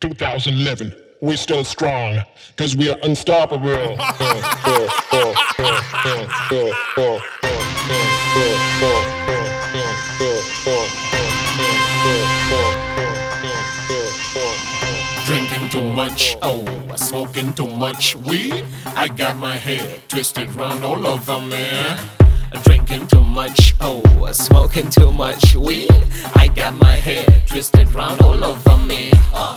2011. We're still strong because we are unstoppable. Drinking too much, oh, smoking too much weed. I got my head twisted round all over me. Drinking too much, oh, smoking too much weed. I got my head twisted round all over me.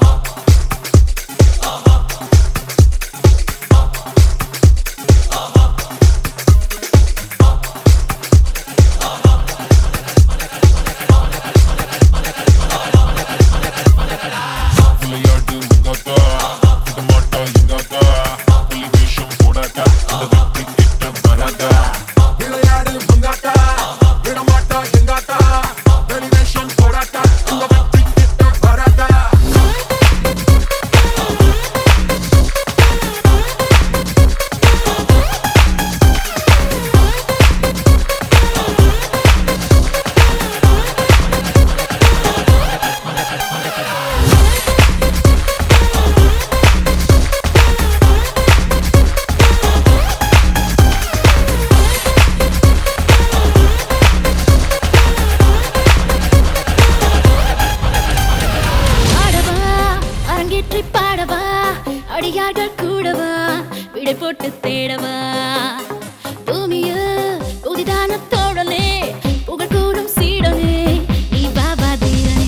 அடியார்கள் கூடவா விடை போட்டு தேடவா பூமியில் புதிதான தோழனே புகழ் கூறும் சீடனே நீ Baba தீரனே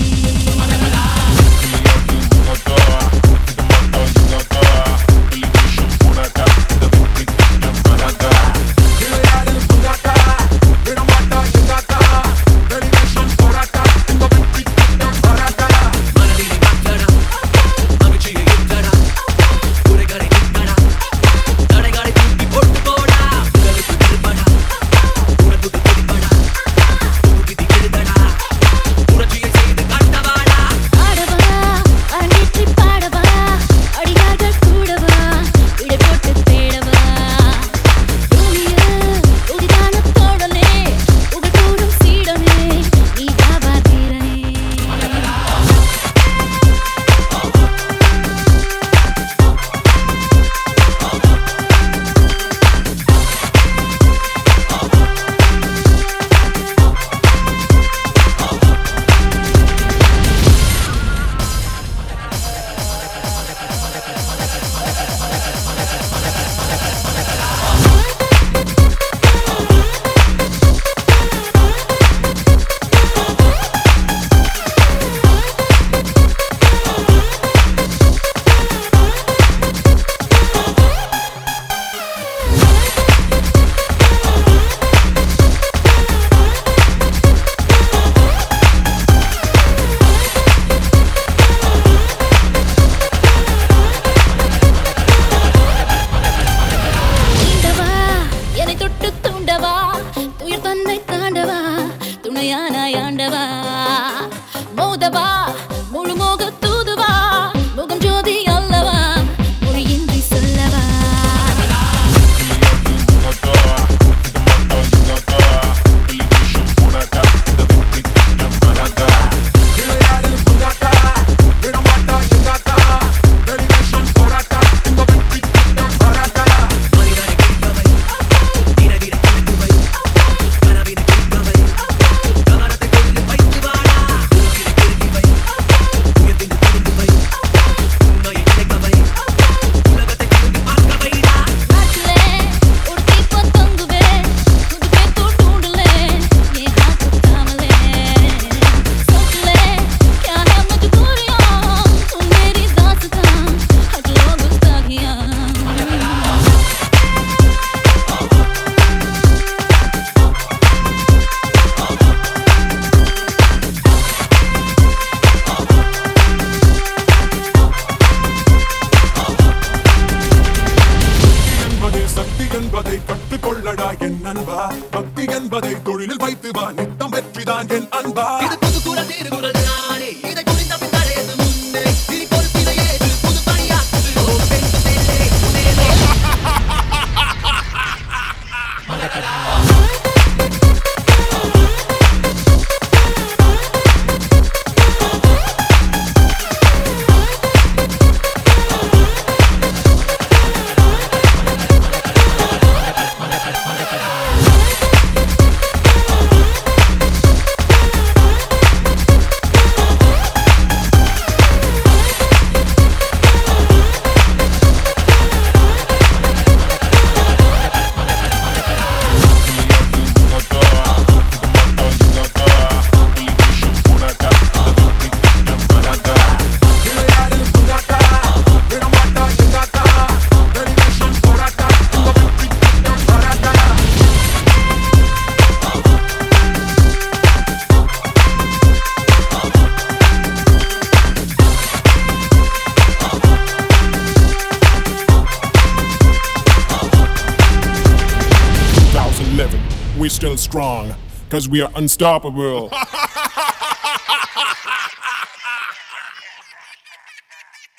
still strong, cause we are unstoppable.